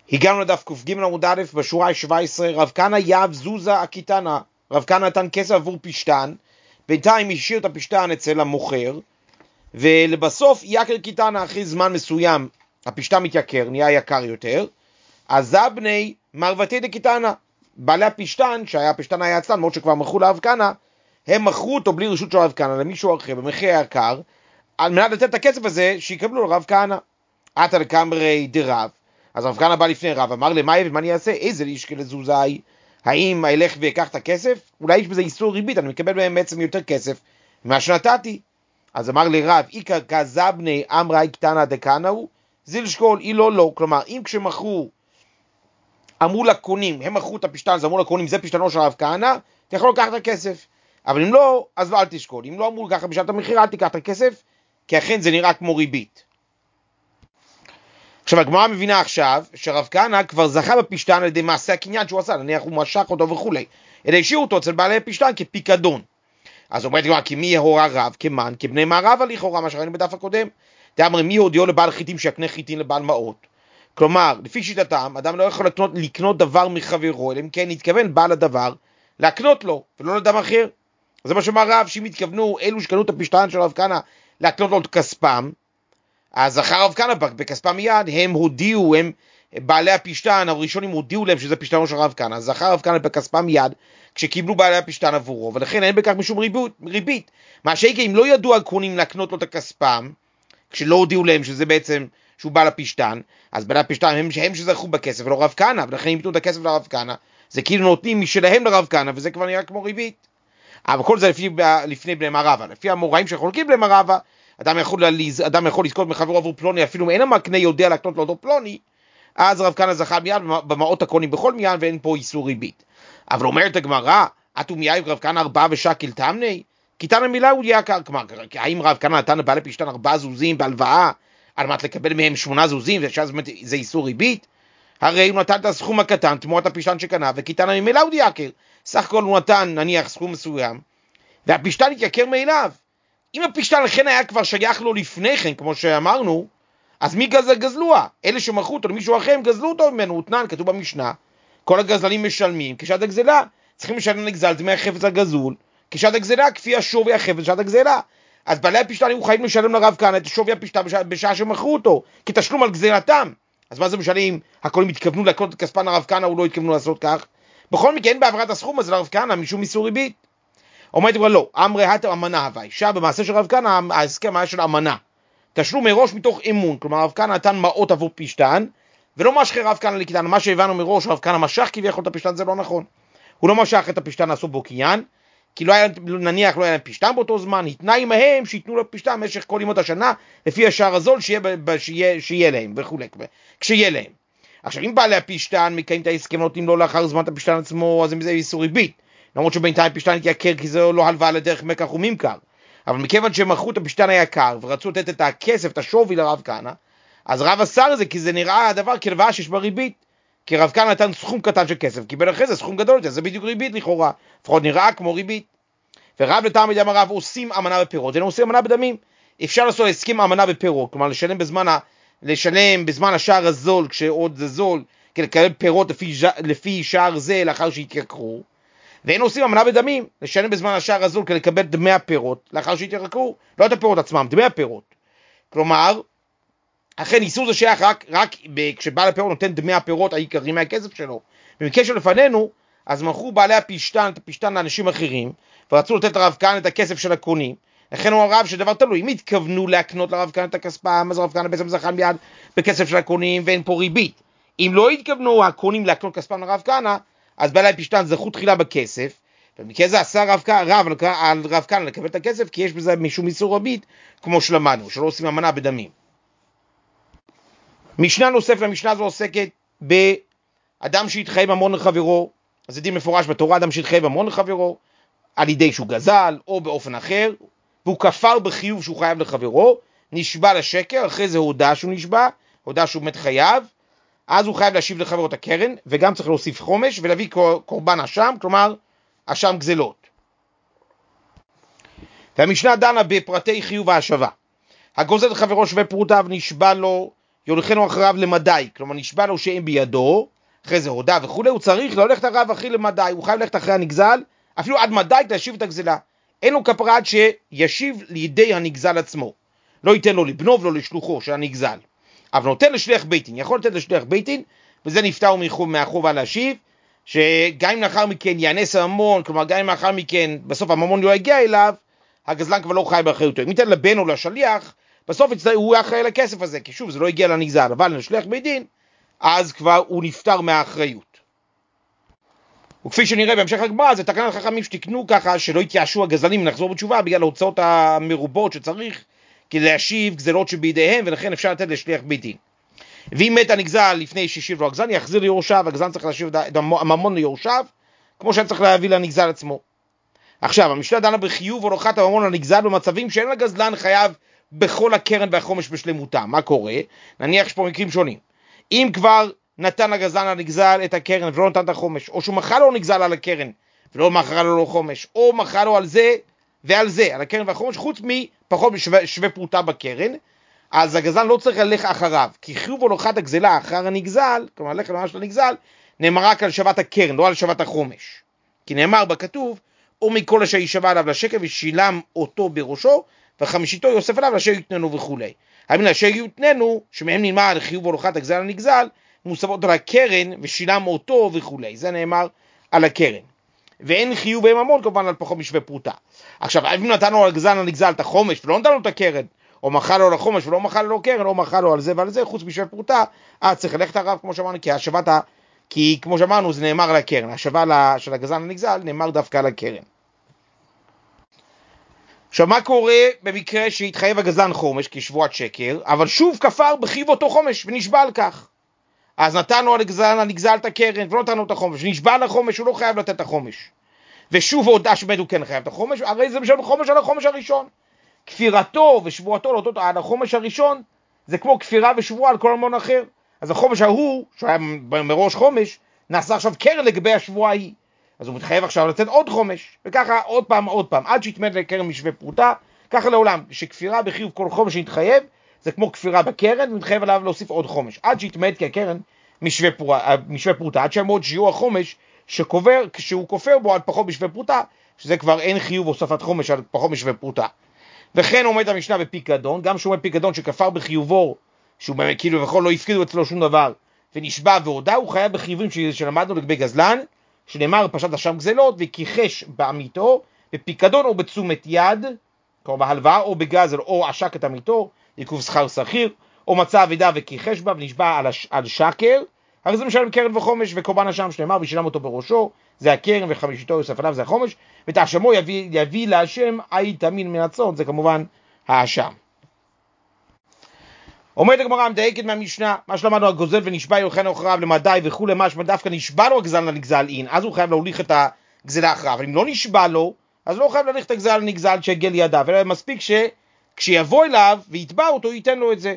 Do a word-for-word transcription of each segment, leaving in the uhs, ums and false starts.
הגענו לדף ק"ג עמוד א' בשורה שבע עשרה, רב כהנא יב זוזה הקיטנה, רב כהנא נתן כסף עבור פשטן, בינתיים השאיר את הפשטן אצל המוכר, ולבסוף יקר קיטנה, אחרי זמן מסוים הפשטן מתייקר, נהיה יקר יותר, אז זבני מרותי דקיטנה, בעלי הפשטן, שהיה הפשטן היה אצלם, מאוד שכבר מכרו לרב כהנא, הם מכרו אותו בלי רשות של רב כהנא למישהו אחר במחיר יקר, על מנת לתת את הכסף הזה שיקבלו לרב כהנא. עתה לקמרי דרב, אז רב כהנא בא לפני רב, אמר למאי ומה אני אעשה? איזה איש כלזוזאי? האם אלך ואקח את הכסף? אולי יש בזה איסור ריבית, אני מקבל בהם בעצם יותר כסף ממה שנתתי. אז אמר לרב, איקר כזבני אמרי קטנה דקנה הוא, זיל שקול, אי לא לא. כלומר, אם כשמכרו, אמרו לקונים, הם מכרו את הפשטן, אז אמרו לקונים, זה פשטנו של רב כהנא, אתה יכול לקחת את הכסף. אבל אם לא, אז לא, אל תשקול. אם לא אמרו ככה בשעת המחיר, אל תיקח את הכסף, כי אכן זה נראה כמו ריבית. עכשיו הגמרא מבינה עכשיו שרב כהנא כבר זכה בפשטן על ידי מעשה הקניין שהוא עשה, נניח הוא משך אותו וכולי, אלא השאיר אותו אצל בעלי הפשטן כפיקדון. אז אומרת גמרא, כי מי הורה רב? כמן, כבני מה רבא לכאורה, מה שראינו בדף הקודם. דאמר מי הודיעו לבעל חיטים שיקנה חיטין לבעל מעות? כלומר, לפי שיטתם, אדם לא יכול לקנות, לקנות דבר מחברו, אלא אם כן יתכוון בעל הדבר להקנות לו, ולא לדם אחר. זה מה שאמר רב, שאם יתכוונו אלו שקנו את הפשטן של רב כהנא להקנות לו את כספם, אז אחר רב כהנא בכספם מיד, הם הודיעו, הם בעלי הפשטן, הראשונים הודיעו להם שזה פשטנו של רב כהנא, אז אחר רב כהנא בכספם מיד, כשקיבלו בעלי הפשטן עבורו, ולכן אין בכך משום ריבית. ריבית. מה שהיקה, אם לא ידעו הקונים להקנות לו את הכספם, כשלא הודיעו להם שזה בעצם, שהוא בעל הפשטן, אז בעלי הפשטן הם, הם שזכו בכסף, ולא רב כהנא, ולכן אם יתנו את הכסף לרב כהנא, זה כאילו נותנים משלהם לרב כהנא, וזה כבר נראה כמו ריבית. אבל כל זה לפי, לפני בני מרבה, לפי המוראים שחולקים בני מרבה, אדם יכול, אדם יכול לזכות מחברו עבור פלוני, אפילו אם אין המקנה יודע להקנות לאותו פלוני, אז רב כהנא זכה מיד במעות הקונים בכל מיין, ואין פה איסור ריבית. אבל אומרת הגמרא, אתו מייב רב כהנא ארבעה ושקל תמני? קיטנה מילה הוא יקר. כלומר, האם רב כהנא נתן לבעלי פשטן ארבעה זוזים בהלוואה, על מנת לקבל מהם שמונה זוזים, ושאז זה איסור ריבית? הרי הוא נתן את הסכום הקטן, תמורת הפשטן שקנה, וקיטנה מילה הוא יקר. סך הכל הוא נתן, נניח, סכום מסוים, והפשטן יתייקר מאליו. אם הפשטן לכן היה כבר שייך לו לפני כן, כמו שאמרנו, אז מי גזל גזלוה? אלה שמכרו אותו למישהו אחר, הם גזלו אותו ממנו, הותנן, כתוב במשנה, כל הגזלים משלמים, כשעת הגזלה, צריכים לשלם לגזל דמי החפץ הגזול, כשעת הגזלה, כפי השווי החפץ שעת הגזלה. אז בעלי הפשטן היו חייבים לשלם לרב כהנא את שווי הפשטן בשעה, בשעה שמכרו אותו, כתשלום על גזלתם. אז מה זה משנה הקונים התכוונו לקנות את כספן לרב כהנא, או לא התכוונו לעשות כך? בכל מקרה, אין בעברת הסכום הזה לרב כהנא משום איסור ריבית. אומרת כבר לא, אמרי הטה אמנה הווי, שם במעשה של רב כהנא ההסכם היה של אמנה, תשלום מראש מתוך אמון. כלומר רב כהנא נתן מעות עבור פשטן, ולא משך רב כהנא לקיטנה. מה שהבנו מראש, רב כהנא משך כביכול את הפשטן, זה לא נכון. הוא לא משך את הפשטן לעשות בו קניין, כי לא היה, נניח לא היה להם פשטן באותו זמן, התנה עמהם שיתנו לו פשטן במשך כל ימות השנה, לפי השער הזול שיהיה, שיהיה, שיהיה להם וכו', כשיהיה להם. עכשיו אם בעלי הפשטן מקיים את ההסכם, נותנים לו לאחר זמן את הפשטן עצמו, אז זה איסור ריבית. למרות שבינתיים פשטן יקר, כי זה לא הלוואה לדרך מקח וממכר. אבל מכיוון שהם מכרו את הפשטן היקר ורצו לתת את הכסף, את השווי לרב כהנא, אז רב אסר את זה, כי זה נראה הדבר כלוואה שיש בה ריבית. כי רב כהנא נתן סכום קטן של כסף, קיבל אחרי זה סכום גדול, זה בדיוק ריבית לכאורה, לפחות נראה כמו ריבית. ורב לתלמיד אמר רב, עושים אמנה בפירות, הם עושים אמנה בדמים. אפשר לעשות הסכם אמנה בפירות, כלומר לשלם בזמן, ה... לשלם בזמן השער הזול, כשעוד זה זול, כדי לקבל פירות לפי, לפי שער זה לאחר שהתייקרו. ואין עושים אמנה בדמים, לשלם בזמן השער הזול כדי לקבל דמי הפירות לאחר שהתייקרו, לא את הפירות עצמם, דמי הפירות. כלומר, אכן איסור זה שייך רק, רק כשבעל הפירות נותן דמי הפירות העיקריים מהכסף שלו. במקשר לפנינו, אז מכרו בעלי הפשטן את הפשטן לאנשים אחרים, ורצו לתת לרב כהנא את הכסף של הקונים. לכן הוא הרב שדבר תלוי, אם התכוונו להקנות לרב כהנא את הכספם, אז רב כהנא בעצם זכה מיד בכסף של הקונים, ואין פה ריבית. אם לא התכוונו הקונים להקנות כספם לרב כהנא, אז בעלי הפשטן זכו תחילה בכסף, ובמקרה זה עשה רב רב על רב כהנא לקבל את הכסף, כי יש בזה משום איסור ריבית, כמו שלמדנו, שלא עושים אמנה בדמים. משנה נוספת למשנה הזו עוסקת באדם שהתחייב ממון לחברו. אז זה דין מפורש בתורה, אדם שהתחייב ממון לחברו, על ידי שהוא גזל, או באופן אחר, והוא כפר בחיוב שהוא חייב לחברו, נשבע לשקר, אחרי זה הודע שהוא נשבע, הודע שהוא באמת חייב, אז הוא חייב להשיב לחברו את הקרן, וגם צריך להוסיף חומש, ולהביא קורבן אשם, כלומר, אשם גזלות. והמשנה דנה בפרטי חיוב ההשבה. הגוזל את חברו שווה פרוטיו, נשבע לו יוליכנו אחריו למדי, כלומר נשבע לו שאין בידו, אחרי זה הודע וכולי, הוא צריך ללכת אחריו אחרי למדי, הוא חייב ללכת אחרי הנגזל, אפילו עד מדי להשיב את הגזלה. אין לו כפרה עד שישיב לידי הנגזל עצמו. לא ייתן לו לבנו ולא לשלוחו של הנגזל. אבל נותן לשליח ביתין, יכול לתת לשליח ביתין, וזה נפטר מהחובה להשיב, שגם אם לאחר מכן יאנס הממון, כלומר גם אם לאחר מכן בסוף הממון לא יגיע אליו, הגזלן כבר לא חי באחריותו. אם ייתן לבן או לשליח, בסוף הוא אחראי לכסף הזה, כי שוב זה לא הגיע לנגזל, אבל לשליח ביתין, אז כבר הוא נפטר מהאחריות. וכפי שנראה בהמשך הגמרא, זה תקנת חכמים שתקנו ככה שלא יתייאשו הגזלנים לחזור בתשובה בגלל ההוצאות המרובות שצריך כדי להשיב גזלות שבידיהם, ולכן אפשר לתת לשליח ביתין. ואם מת הנגזל לפני שהשיב לו הגזלן, יחזיר ליורשיו, הגזלן צריך להשיב את הממון ליורשיו, כמו שהיה צריך להביא לנגזל עצמו. עכשיו, המשנה דנה בחיוב הולכת הממון לנגזל במצבים שאין לגזלן חייב בכל הקרן והחומש בשלמותה. מה קורה? נניח שפה מקרים שונים. אם כבר נתן הגזלן לנגזל את הקרן ולא נתן את החומש, או שהוא מכר לו נגזל על הקרן ולא מכר לו לא חומש, או מכר לו על זה ועל זה, על הקרן והחומש, חוץ מפחות משווה שווה פרוטה בקרן, אז הגזלן לא צריך ללך אחריו, כי חיוב הולכת הגזלה אחר הנגזל, כלומר ללכת ממש לנגזל, נאמר רק על שבת הקרן, לא על שבת החומש. כי נאמר בכתוב, או מכל אשר יישבע עליו לשקל ושילם אותו בראשו, וחמישיתו יוסף עליו לאשר יותננו וכו'. האמין לאשר יותננו, שמהם נלמד חיוב הולכת הגזל הנגזל, מוספות על הקרן ושילם אותו וכו'. זה נאמר על הקרן. ואין חיוב בממון כמובן על פחות משווה פרוטה. עכשיו, אם נתנו על הגזל הנגזל את החומש ולא נתנו את הקרן, או מחל לו לחומש ולא מחל לו קרן, או מחל לו על זה ועל זה, חוץ משווה פרוטה, אז צריך ללכת הרב כמו שאמרנו, כי השבת, כי כמו שאמרנו זה נאמר על הקרן, השבה של הגזל הנגזל נאמר דווקא על הקרן. עכשיו, מה קורה במקרה שהתחייב הגזלן חומש כשבועת שקר, אבל שוב כפר בחיוב אותו חומש ונשבע על כך? אז נתנו על הגזלן הנגזל את הקרן ולא נתנו את החומש, ונשבע על החומש, הוא לא חייב לתת את החומש. ושוב הודע שבאמת הוא כן חייב את החומש, הרי זה משלם חומש על החומש הראשון. כפירתו ושבועתו לאותו על החומש הראשון, זה כמו כפירה ושבועה על כל המון אחר. אז החומש ההוא, שהיה מראש חומש, נעשה עכשיו קרן לגבי השבועה ההיא. אז הוא מתחייב עכשיו לתת עוד חומש, וככה עוד פעם, עוד פעם, עד שיתמד לקרן משווה פרוטה, ככה לעולם, שכפירה בחיוב כל חומש שהתחייב, זה כמו כפירה בקרן, ומתחייב עליו להוסיף עוד חומש, עד שיתמד כקרן משווה פרוטה, משווה פרוטה, עד שיעמוד שיעור החומש שקובר, שהוא כופר בו על פחות משווה פרוטה, שזה כבר אין חיוב הוספת חומש על פחות משווה פרוטה. וכן עומד המשנה בפיקדון, גם שהוא עומד פיקדון שכפר בחיובו, שהוא באמת כאילו וכל לא הפקידו אצלו שום דבר, ונשבע והודע, הוא חייב בחיובים שלמדנו לגבי גזלן, שנאמר פשט אשם גזלות וכיחש בעמיתו, בפיקדון או בתשומת יד, כמו בהלוואה, או בגזל, או עשק את עמיתו, עיכוב שכר שכיר, או מצא אבידה וכיחש בה ונשבע על, הש... על שקר, הרי זה משלם קרן וחומש וקורבן אשם שנאמר וישלם אותו בראשו, זה הקרן וחמישיתו יוסף עליו זה החומש, ואת האשמו יביא, יביא להשם היית אמין מן הצאן, זה כמובן האשם. עומד הגמרא מדייקת מהמשנה, מה שלמדנו הגוזל ונשבע יולכנו אחריו למדי וכו', משמע דווקא נשבע לו הגזל לנגזל אין, אז הוא חייב להוליך את הגזלה אחריו, אבל אם לא נשבע לו, אז לא חייב להוליך את הגזל לנגזל שהגיע לידיו, אלא מספיק שכשיבוא אליו ויתבע אותו ייתן לו את זה.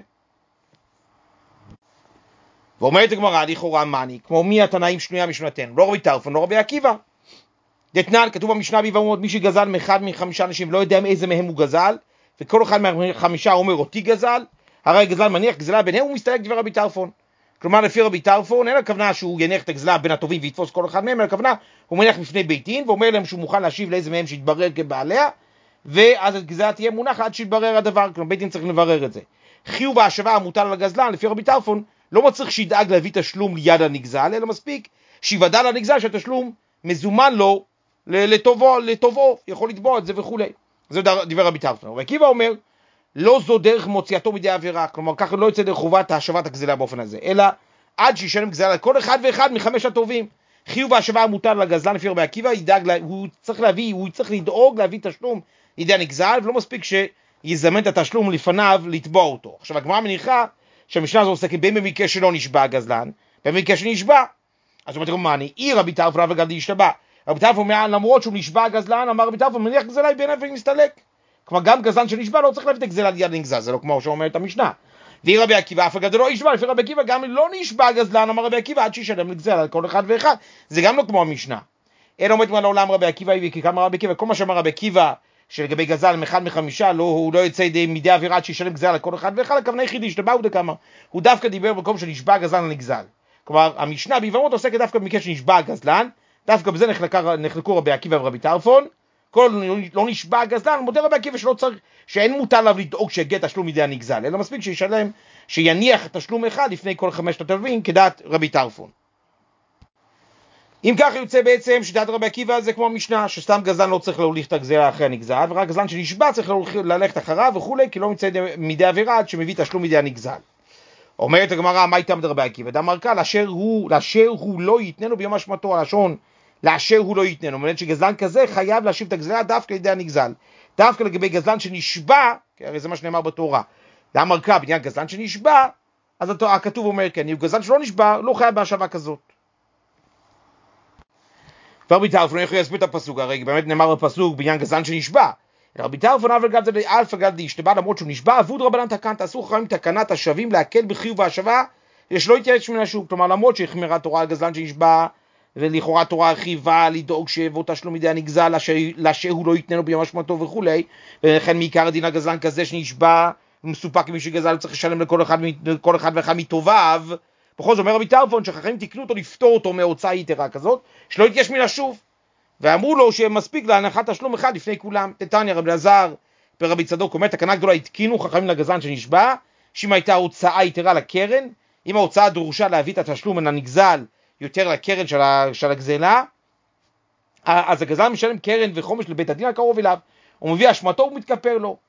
ואומרת הגמרא לכאורה מאני, כמו מי התנאים שנויה משנתנו, לא רבי טרפון, לא רבי עקיבא. דתנן, כתוב במשנה ביבמות, מי שגזל מאחד מחמישה אנשים לא יודע מאיזה מהם הוא גזל, וכל אחד מהחמישה אומר אותי גזל, הרי גזל מניח גזלה ביניהם, הוא מסתייג דבר רבי טרפון. כלומר לפי רבי טרפון, אין הכוונה שהוא יניח את הגזלה בין הטובים ויתפוס כל אחד מהם, אלא הכוונה הוא מניח בפני בית דין ואומר להם שהוא מוכן להשיב לאיזה מהם שיתברר כבעליה, ואז הגזלה תהיה מונחת עד שיתברר הדבר, כלומר בית דין צריך לברר את זה. חיוב ההשבה המוטל על הגזלן לפי רבי טרפון לא מצריך שידאג להביא תשלום ליד הנגזל, אלא מספיק שיוודע לנגזל שהתשלום מזומן לו לטובו, לטובו, יכול לתבוע את זה וכו'. זה דבר רבי טרפון. רבי עקיבא אומר, לא זו דרך מוציאתו מידי עבירה, כלומר ככה לא יוצא דרך חובת השבת הגזלה באופן הזה, אלא עד שישלם גזלה לכל אחד ואחד מחמש הטובים. חיוב ההשבה המוטל לגזלן לפי רבי עקיבא, ידאג, הוא צריך להביא, הוא צריך לדאוג להביא תשלום לידי הנגזל, ולא מספיק שיזמן את התשלום לפניו לתבוע אותו. עכשיו הגמרא מניחה שהמשנה הזו עוסקת בין במקרה שלא נשבע הגזלן, במקרה שנשבע. אז הוא אומר, מה אני? אי רבי טרפון רב הגדי השתבע. רבי טרפון אומר, למרות שהוא נשבע הגזלן, אמר רבי טרפון, מניח גזלה בין אבן מסתלק. כלומר, גם גזלן שנשבע לא צריך להביא את הגזלה ליד נגזל, זה לא כמו שאומרת המשנה. ואי רבי עקיבא, אף הגדול לא ישבע, לפי רבי עקיבא, גם לא נשבע הגזלן, אמר רבי עקיבא, עד שישלם לגזלה על כל אחד ואחד. זה גם לא כמו המשנה. אלא עומד לעולם רבי עקיבא, כי כמה רבי עקיבא, כל מה שאמר רבי עקיבא, שלגבי גזל אחד מחמישה, לא, הוא לא יצא מידי עבירה עד שישלם גזל לכל אחד ואחד, הכוונה היחידי שדמה הוא דקמה. הוא דווקא דיבר במקום שנשבע הגזלן לנגזל. כלומר, המשנה ביבמות עוסקת דווקא במקרה שנשבע הגזלן, דווקא בזה נחלקה, נחלקו רבי עקיבא ורבי טרפון. כל לא נשבע הגזלן, מודה רבי עקיבא שלא צריך, שאין מותר עליו לדאוג שיגיע תשלום מידי הנגזל, אלא מספיק שישלם, שיניח תשלום אחד לפני כל חמשת התובעים, כדעת רבי טרפון. אם כך יוצא בעצם שדעת רבי עקיבא זה כמו המשנה, שסתם גזלן לא צריך להוליך את הגזלה אחרי הנגזל, ורק גזלן שנשבע צריך ללכת אחריו וכולי, כי לא מצא מידי עבירה עד שמביא תשלום מידי הנגזל. אומרת הגמרא, מה איתם דרבי עקיבא? דאמר קא, לאשר הוא, לאשר הוא לא יתננו ביום השמטו, הלשון, לאשר הוא לא יתננו. אומרת שגזלן כזה חייב להשיב את הגזלה דווקא לידי הנגזל. דווקא לגבי גזלן שנשבע, כי הרי זה מה שנאמר בתורה. דאמר קא, בעניין גזלן שנשבע, אז הכתוב אומר כן, אם גזלן שלא נשבע, לא חייב בהשבה כזאת. ורבי טרפון יכול להסביר את הפסוק, הרי באמת נאמר בפסוק בעניין גזלן שנשבע. רבי טרפון אבל גד זה אלפא גד דאשתבע, למרות שהוא נשבע, אבוד רבנן תקן, תעשו חכמים תקנת השבים להקל בחיוב והשבה, שלא יתייאש מן השוק. כלומר, למרות שהחמירה התורה על גזלן שנשבע, ולכאורה התורה הרחיבה לדאוג שיבוא תשלום מידי הנגזל, שהוא לא יתננו ביום השמטו וכולי, ולכן מעיקר הדין הגזלן כזה שנשבע, מסופק מי שגזל צריך לשלם לכל אחד, לכל אחד ואחד מטוביו. בכל זאת אומר רבי טרפון שחכמים תקנו אותו לפתור אותו מהוצאה יתרה כזאת, שלא יתייאש מן השוב. ואמרו לו שמספיק להנחת תשלום אחד לפני כולם. תתניא רבי אלעזר ורבי צדוק אומר, תקנה גדולה התקינו חכמים לגזלן שנשבע, שאם הייתה הוצאה יתרה לקרן, אם ההוצאה דרושה להביא את התשלום מן הנגזל יותר לקרן של, של הגזלה, אז הגזלן משלם קרן וחומש לבית הדין הקרוב אליו, הוא מביא אשמתו ומתכפר לו.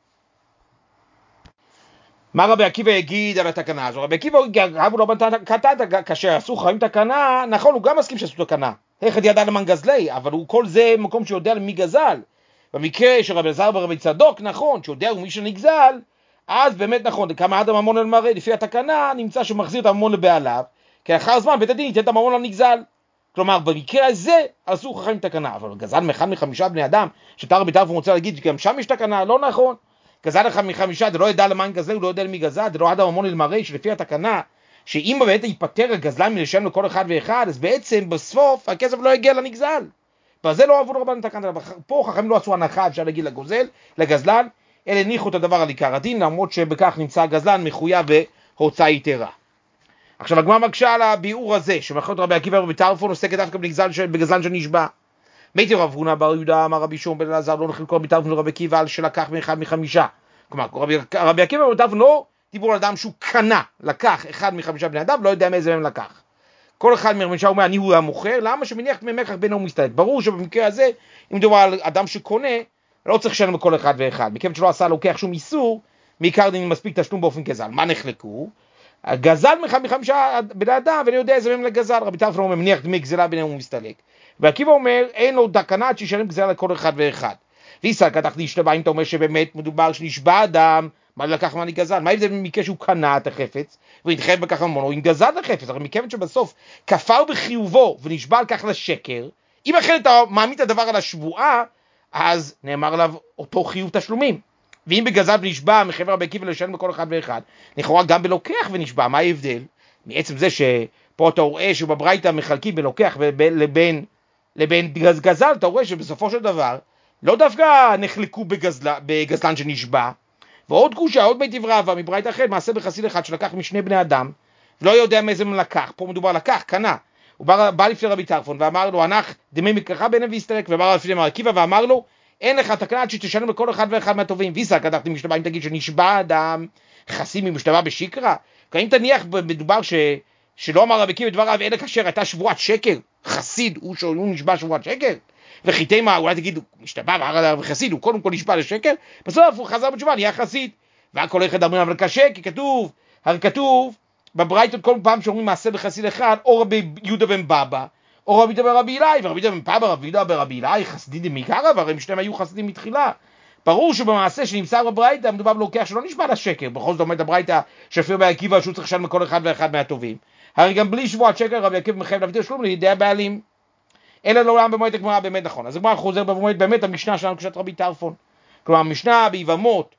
מה רבי עקיבא יגיד על התקנה הזו? רבי עקיבא הוא לא בנתה, כאשר עשו חכמים תקנה, נכון, הוא גם מסכים שעשו תקנה. איך ידע למען גזלי, אבל הוא כל זה מקום שיודע למי גזל. במקרה של רבי אלעזר ורבי צדוק, נכון, שיודע ומי שנגזל, אז באמת נכון, כמה אדם ממון על מראה, לפי התקנה נמצא שמחזיר את הממון לבעליו, כי אחר זמן בית הדין ייתן את הממון לנגזל. כלומר, במקרה הזה עשו חכמים תקנה, אבל גזל מאחד מחמישה בני אדם, שתר רבי טרפון רוצה להגיד שגם שם יש תקנה, לא נכון. גזל אחד מחמישה, זה לא ידע למען גזלי, הוא לא יודע למי גזל, זה לא אדם ממון על מראה, שלפי התקנה, שאם באמת ייפטר הגזלן מלשלם לכל אחד ואחד, אז בעצם בסוף הכסף לא יגיע לנגזל. וזה לא אהבו רבנן תקנה. פה חכמים לא עשו הנחה, אפשר להגיד לגוזל, לגזלן, אלא הניחו את הדבר על עיקר הדין, למרות שבכך נמצא הגזלן מחויב בהוצאה יתרה. עכשיו הגמרא מקשה על הביאור הזה, שמחלוקת רבי עקיבא ורבי טרפון עוסקת דווקא בגזלן שנשבע. מייטי רב הונא בר יהודה אמר רבי שמעון בן אלעזר, לא נחלקו רבי טרפון ורבי עקיבא על שלקח מאחד מחמישה. כלומר, רבי, רבי עקיבא ורבי טרפון לא דיברו על אדם שהוא קנה, לקח אחד מחמישה בני אדם, לא יודע מאיזה מהם לקח. כל אחד מחמישה אומר, אני הוא המוכר, למה שמניח ממך בינו הוא מסתלק? ברור שבמקרה הזה, אם מדובר על אדם שקונה, לא צריך לשלם לכל אחד ואחד. מכיוון שלא עשה לוקח שום איסור, מעיקר דין מספיק תשלום באופן גזל. מה נחלקו? גזל מאחד מחמישה בני אדם, ואני יודע איזה מהם לגזל. רבי טרפון אומר, מניח דמי גזלה ביניהם הוא מסתלק. ועקיבא אומר, אין לו תקנה עד שישלם גזלה לכל אחד ואחד. ויסק, אתה להשתבע, אם אתה אומר שבאמת מדובר שנשבע אדם, מה לקח מה אני גזל? מה ההבדל במקרה שהוא קנה את החפץ והתחייב בכך ממון, או אם גזל את החפץ? הרי מכיוון שבסוף כפר בחיובו ונשבע על כך לשקר, אם אחרת אתה מעמיד את הדבר על השבועה, אז נאמר עליו אותו חיוב תשלומים. ואם בגזל ונשבע מחבר רבי עקיבא לשלם בכל אחד ואחד, לכאורה גם בלוקח ונשבע, מה ההבדל? מעצם זה שפה אתה רואה שבברייתא מחלקים בלוקח לבין, לבין גזל, אתה רואה שבסופו של דבר לא דווקא נחלקו בגזל, בגזלן שנשבע. ועוד קושה, עוד בית דברי מברייתא אחרת, מעשה בחסיד אחד שלקח משני בני אדם, ולא יודע מאיזה מהם לקח. פה מדובר לקח, קנה. הוא בא, בא לפני רבי טרפון ואמר לו, הנח דמי מקחה ביניהם והסתלק, ובא לפני רבי עקיבא ואמר לו, אין לך תקנה עד שתשלם לכל אחד ואחד מהטובים. ויסק, הדחתי משתבע, אם תגיד שנשבע אדם חסי ממשתבע בשקרה, כי אם תניח מדובר ש, שלא אמר רבי עקיבא דבריו, אלא כאשר הייתה שבועת שקר, חסיד, הוא, הוא נשבע שבועת שקר, וחיתי מה, אולי תגיד, הוא משתבע וחסיד, הוא קודם כל נשבע לשקר, בסוף הוא חזר בתשובה, נהיה חסיד. והכל אחד אמרים, אבל קשה, כי כתוב, הרי כתוב, בברייתות כל פעם שאומרים מעשה בחסיד אחד, או רבי יהודה בן בבא, או רבי יהודה ברבי אילאי, ורבי יהודה בן בבא, רבי יהודה ברבי אילאי, חסידים מעיקרא, והרי הם שניהם היו חסידים מתחילה. ברור שבמעשה שנמסר בברייתא, מדובר בלוקח שלא נשבע לשקר, בכל זאת עומד בברייתא, שפיר רבי עקיבא שהוא צריך לשלם לכל אחד ואחד מהטובים. הרי גם בלי שבועת שקר, רבי עקיבא מחייב להביא תשלום לידי הבעלים. אלא לעולם במועד הגמרא באמת נכון. אז הגמרא חוזר במועד באמת המשנה שלנו כשאת רבי טרפון. כלומר, המשנה ביבמות,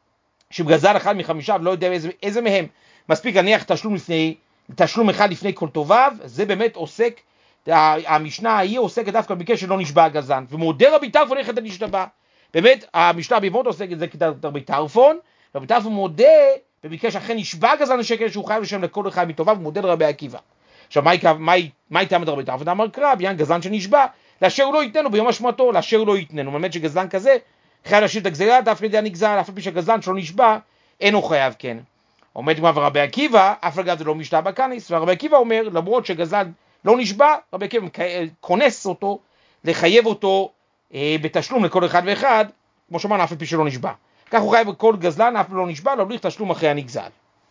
שגזל אחד מחמישה ולא יודע איזה, איזה מהם, מספיק להניח תשלום, לפני, תשלום אחד לפני כל טוביו, זה באמת עוסק, המשנה ההיא עוסקת דווקא במקרה שלא נשבע הגזלן. ומודה רבי טרפון איך אתה נשתבע. באמת, המשנה ביבמות עוסק את זה כרבי טרפון, רבי טרפון מודה, וביקש אכן נשבע גזלן השקל שהוא חייב לשלם לכל אחד מטובה, ומודה לרבי עקיבא. עכשיו, מה הייתה את רבי טרפון? אמר קרא, בעניין גזלן שנשבע, לאשר הוא לא יתננו ביום השמעתו, לאשר הוא לא יתננו. באמת שגזלן כזה, חייב להשאיר את הגזלה, דווקא ידי הנגזל, אף על פי שהגזלן שלו נשבע, אינו חייב כן. עומד כמו רבי עקיבא, אף אגב זה לא משנה בקניס, ורבי עקיבא אומר, למרות שגזלן לא נשבע, רבי עקיבא כונס אותו, לחייב אותו אה, בתשלום לכל אחד ואחד, כמו שאמרנו, אף על פי שלא נשבע. כך הוא חייב כל גזלן, אף לא נשבע, להוליך תשלום אחרי הנגזל.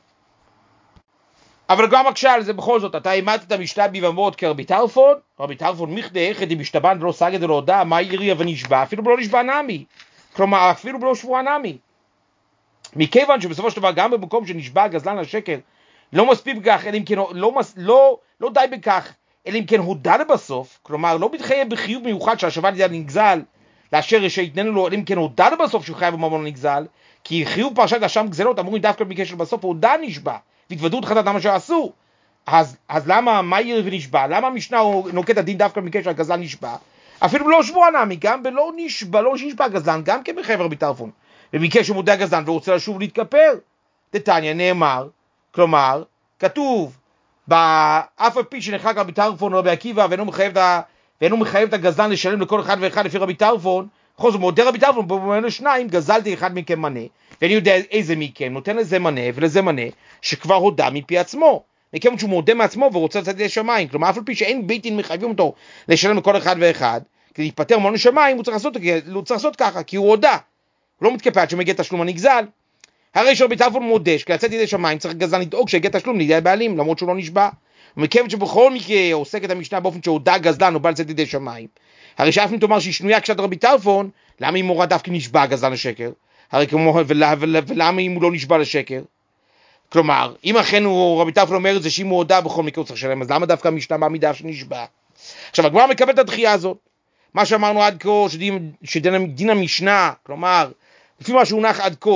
אבל גם מקשה על זה בכל זאת, אתה אימת את המשנה ביבמות כרבי טרפון, רבי טרפון מכדי אחד אם משתבן ולא סגד ולא הודע, מה יריע ונשבע, אפילו בלא נשבע נמי, כלומר אפילו בלא שבוע נמי. מכיוון שבסופו של דבר גם במקום שנשבע גזלן השקר, לא מספיק בכך, אלא אם כן, לא, לא, לא די בכך, אלא אם כן הודע לבסוף, כלומר לא מתחייב בחיוב מיוחד שהשבה לידי הנגזל, לאשר שיתננו לו, אלא אם כן הודע לבסוף שהוא חייב בממון הנגזל, כי חיוב פרשת אשם גזלות אמורים דווקא בקשר לבסוף, הודע נשבע, והתוודו את חטאת מה שעשו. אז, אז למה, מה יראה ונשבע? למה המשנה נוקט הדין דווקא בקשר הגזלן נשבע? אפילו לא שבוע נמי, גם בלא נשבע, לא נשבע גזלן, גם כן בחייב רבי טרפון. וביקש שהוא מודה גזלן ורוצה לשוב להתכפר. דתניא נאמר, כלומר, כתוב, באף על פי שנחלק רבי טרפון רבי עקיבא, ואינו מחייב, ואינו מחייב את הגזלן לשלם לכל אחד ואחד לפי רבי טרפון, בכל זאת מודה רבי טרפון, במובן לשניים, גזלתי אחד מכם מנה, ואני יודע איזה מכם, נותן לזה מנה ולזה מנה, שכבר הודע מפי עצמו. מכיוון שהוא מודה מעצמו ורוצה לצאת ידי שמיים, כלומר אף על פי שאין בית דין מחייבים אותו לשלם לכל אחד ואחד, כדי להיפטר מעונש שמיים, הוא צריך לעשות, הוא צריך לעשות ככה, כי הוא הודע. הוא לא מתכפה עד שמגיע תשלום הנגזל. הרי שרבי טרפון מודה שכדי לצאת ידי שמיים צריך גזלן לדאוג שיגיע תשלום לידי הבעלים, למרות שהוא לא נשבע. ומכיוון שבכל מקרה עוסק את המשנה באופן שהודע גזלן, הוא בא לצאת ידי שמיים. הרי שאף אם תאמר שהיא שנויה קשת רבי טרפון, למה אם מורה דווקא נשבע גזלן לשקר? הרי כמו, ולה, ולה, ולמה אם הוא לא נשבע לשקר? כלומר, אם אכן הוא, רבי טרפון אומר את זה שאם הוא הודע בכל מקרה הוא צריך לשלם, אז למה דווקא המשנה מעמידה שנשבע? עכשיו, הגמרא מקבל את הדחייה הזאת. מה שאמרנו עד כה, שדין, שדין המשנה, כלומר, לפי מה שהונח עד כה,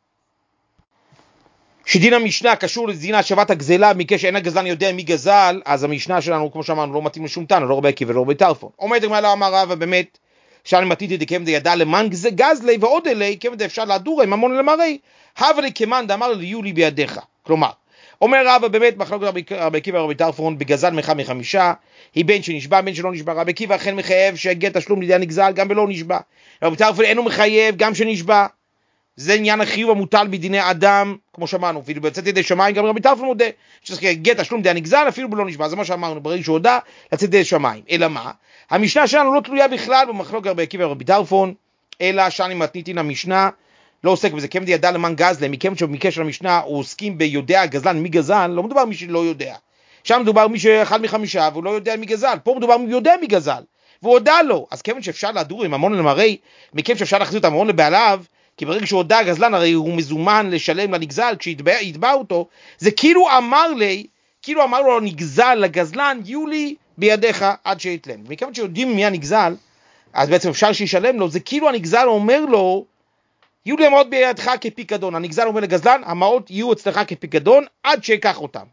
שדין המשנה קשור לדין השבת הגזלה, מכך שאין הגזלן יודע מי גזל, אז המשנה שלנו, כמו שאמרנו, לא מתאים לשום תנא, לא רבי עקיבא ולא רבי טרפון. עומד הגמרא לא אמר רבא, באמת, שאני מתיתי דקם דידע למאן גזלי ועוד אלי, כמה דאפשר להדורי, ממון למראי, הווה לי כמאן דאמר ליהיו לי בידיך. כלומר, אומר רבא, באמת, מחלוקת רבי עקיבא ורבי טרפון, בגזל מאחד מחמישה, היא בין שנשבע, בין שלא נשבע. רבי עקיבא אכן מחייב שיגיע תשלום לידי הנגזל, גם בלא נשבע. רבי טרפון אינו מחייב, גם שנשבע. זה עניין החיוב המוטל בדיני אדם, כמו שאמרנו, ואילו לצאת ידי שמיים, גם רבי טרפון מודה, שצריך להגיע תשלום לידי הנגזל, אפילו בלא נשבע. זה מה שאמרנו, ברגע שהוא הודע, לצאת ידי שמיים. אלא מה? המשנה שלנו לא תלויה בכלל במחלוקת רבי עקיבא ורבי טרפון, אלא שאני מתניתין המשנה, לא עוסק בזה, כמדי ידע למאן גזלה, מכם שבמקרה של המשנה הוא עוסקים ביודע גזלן מי גזל, לא מדובר מי שלא יודע. שם מדובר מי שאחד מחמישה והוא לא יודע מי גזל, פה מדובר מי יודע מי גזל, והוא הודע לו. אז כיוון שאפשר להדור עם המון למראי, מכם שאפשר להחזיר את המון לבעליו, כי ברגע שהוא הודע גזלן הרי הוא מזומן לשלם לנגזל כשיתבע אותו, זה כאילו אמר לי, כאילו אמר לו נגזל לגזלן, יהיו לי בידיך עד שיתלם. מכיוון שיודעים מי הנגזל, אז בעצם אפשר שישלם לו, זה כאילו הנגזל אומר לו, יהיו לי המעות בידך כפיקדון. הנגזל אומר לגזלן, המעות יהיו אצלך כפיקדון עד שיקח אותם.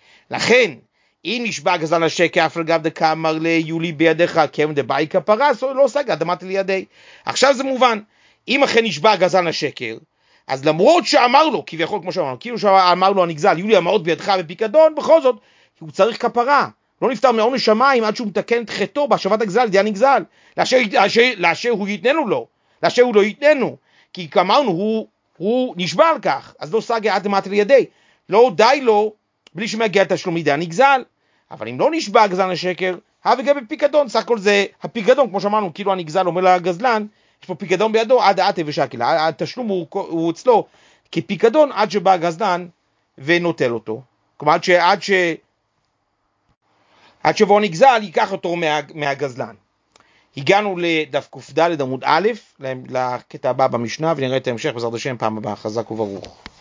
לכן, אם נשבע גזלן השקר, אף לגב דקה אמר לי, יהיו לי בידיך כם דבאי כפרס, או לא סגה, דמת לידי. עכשיו זה מובן, אם אכן נשבע גזלן השקר, אז למרות שאמר לו, כביכול כמו שאמרנו, כאילו שאמר לו הנגזל, יהיו לי המעות בידך בפיקדון, בכל זאת, הוא צריך כפרה. לא נפטר מעונש שמיים עד שהוא מתקן את חטאו בהשבת הגזל, די הנגזל, לאשר, לאשר, לאשר הוא יתננו לו, לאשר הוא לא יתננו. כי כאמרנו, הוא, הוא נשבע על כך, אז לא סגה עד דמת לידי. לא די לו, בלי שמגיע תשלום לידי הנגזל. אבל אם לא נשבע גזלן השקר, הווה גם בפיקדון, סך הכל זה הפיקדון, כמו שאמרנו, כאילו הנגזל אומר לגזלן, יש פה פיקדון בידו עד העתה ושקל, התשלום הוא, הוא אצלו כפיקדון עד שבא הגזלן ונוטל אותו. כלומר, עד, ש, עד, ש, עד שבוא נגזל, ייקח אותו מה, מהגזלן. הגענו לדף קד עמוד א', לקטע הבא במשנה, ונראה את ההמשך בעזרת השם פעם הבאה. חזק וברוך.